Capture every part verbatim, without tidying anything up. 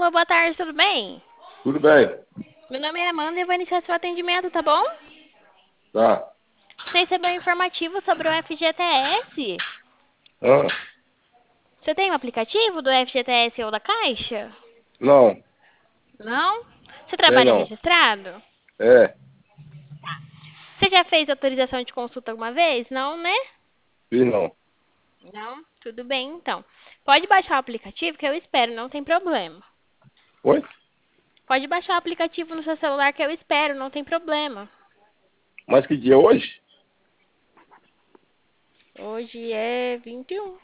Alô, boa tarde, tudo bem? Tudo bem? Meu nome é Amanda e eu vou iniciar seu atendimento, tá bom? Tá. Você recebeu um informativo sobre o F G T S? Ah, Você tem um aplicativo do F G T S ou da Caixa? não, Não? Você tem trabalha não. registrado? É, Você já fez autorização de consulta alguma vez? Não, né? fiz não. Não? Tudo bem, então. Pode baixar o aplicativo que eu espero, não tem problema. Oi? Pode baixar o aplicativo no seu celular que eu espero, não tem problema. Mas que dia é hoje? Hoje é vinte e um.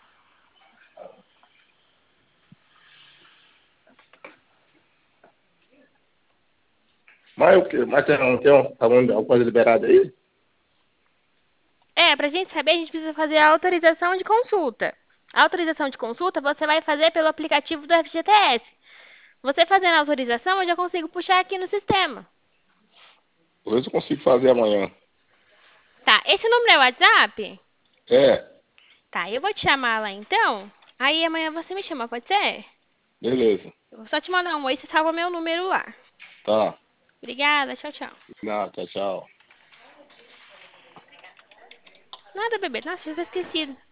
Mas o quê? Mas tem, não tem um- alguma alguma coisa liberada aí? É, pra gente saber, a gente precisa fazer a autorização de consulta. A autorização de consulta você vai fazer pelo aplicativo do F G T S. Você fazendo a autorização, eu já consigo puxar aqui no sistema. Talvez eu consigo fazer amanhã. Tá, esse número é o WhatsApp? É, Tá, eu vou te chamar lá então. Aí amanhã você me chama, pode ser? beleza. Eu vou só te mandar um oi e você salva meu número lá. Tá. Obrigada, tchau, tchau. Não, tchau, tchau. Nada, bebê. Nossa, já tá esquecido.